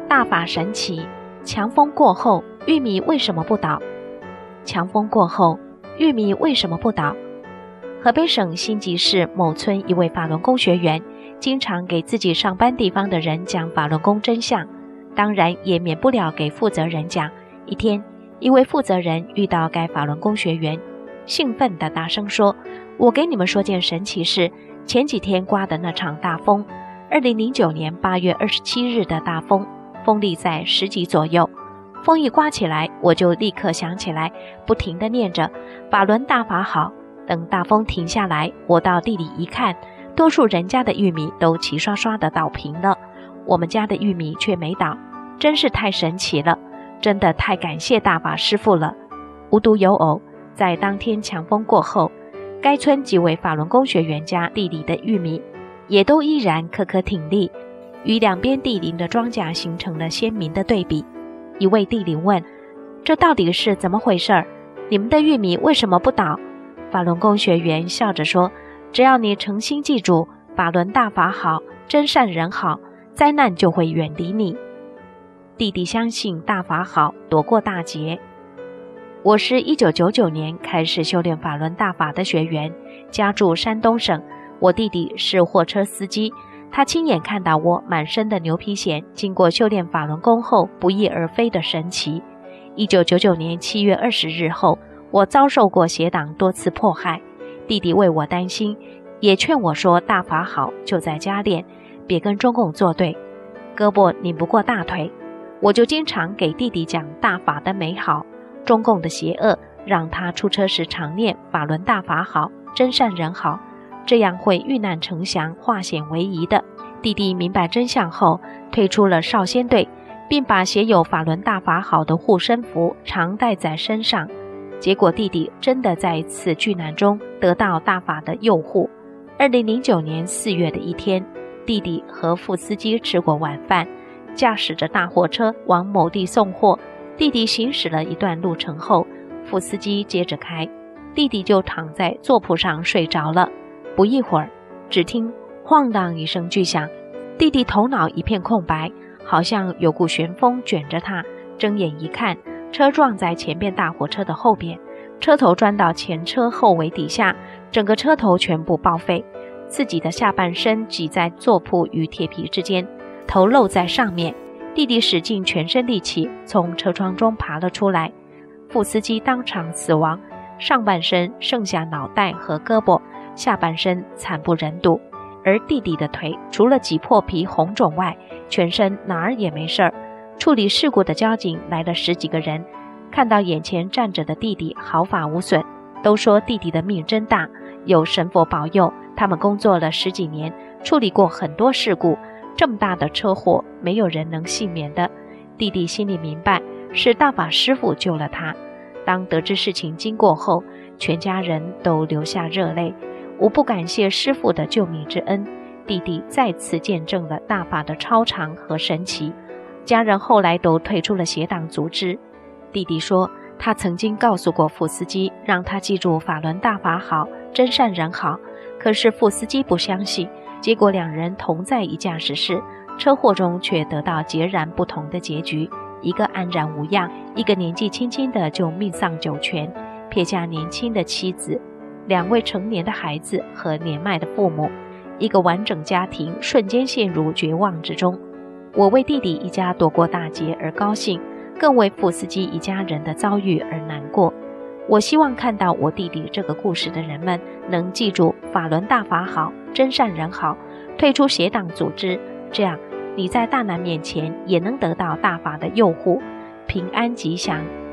大法神奇，强风过后，玉米为什么不倒？强风过后，玉米为什么不倒？河北省辛集市某村一位法轮功学员，经常给自己上班地方的人讲法轮功真相，当然也免不了给负责人讲。一天，一位负责人遇到该法轮功学员，兴奋地大声说：“我给你们说件神奇事，前几天刮的那场大风，2009年8月27日的大风，风力在10级左右。风一刮起来，我就立刻想起来，不停地念着法轮大法好。等大风停下来，我到地里一看，多数人家的玉米都齐刷刷地倒平了，我们家的玉米却没倒，真是太神奇了，真的太感谢大法师父了。”无独有偶，在当天强风过后，该村几位法轮功学员家地里的玉米也都依然颗颗挺立，与两边地邻的庄稼形成了鲜明的对比。一位地邻问：“这到底是怎么回事？你们的玉米为什么不倒？”法轮功学员笑着说：“只要你诚心记住法轮大法好，真善人好，灾难就会远离你。”弟弟相信大法好，躲过大劫。我是1999年开始修炼法轮大法的学员，家住山东省。我弟弟是货车司机，他亲眼看到我满身的牛皮癣经过修炼法轮功后不翼而飞的神奇。1999年7月20日后，我遭受过邪党多次迫害，弟弟为我担心，也劝我说大法好就在家练，别跟中共作对，胳膊拧不过大腿。我就经常给弟弟讲大法的美好，中共的邪恶，让他出车时常念法轮大法好，真善人好，这样会遇难成祥，化险为夷的。弟弟明白真相后，退出了少先队，并把写有法轮大法好的护身符常带在身上。结果弟弟真的在一次巨难中得到大法的佑护。2009年4月的一天，弟弟和副司机吃过晚饭，驾驶着大货车往某地送货。弟弟行驶了一段路程后，副司机接着开，弟弟就躺在座铺上睡着了。不一会儿，只听晃荡一声巨响，弟弟头脑一片空白，好像有股旋风卷着他。睁眼一看，车撞在前边大货车的后边，车头钻到前车后尾底下，整个车头全部报废，自己的下半身挤在座铺与铁皮之间，头露在上面。弟弟使尽全身力气从车窗中爬了出来，副司机当场死亡，上半身剩下脑袋和胳膊，下半身惨不忍睹，而弟弟的腿除了挤破皮红肿外，全身哪儿也没事儿。处理事故的交警来了10几个人，看到眼前站着的弟弟毫发无损，都说弟弟的命真大，有神佛保佑，他们工作了10几年，处理过很多事故，这么大的车祸没有人能幸免的。弟弟心里明白，是大法师父救了他。当得知事情经过后，全家人都流下热泪，无不感谢师父的救命之恩。弟弟再次见证了大法的超常和神奇。家人后来都退出了邪党组织。弟弟说，他曾经告诉过副司机，让他记住法轮大法好，真善人好，可是副司机不相信，结果两人同在一驾驶室，车祸中却得到截然不同的结局，一个安然无恙，一个年纪轻轻的就命丧九泉，撇下年轻的妻子、2位成年的孩子和年迈的父母，一个完整家庭瞬间陷入绝望之中。我为弟弟一家躲过大劫而高兴，更为副司机一家人的遭遇而难过。我希望看到我弟弟这个故事的人们能记住法轮大法好，真善人好，退出邪党组织，这样你在大难面前也能得到大法的佑护，平安吉祥，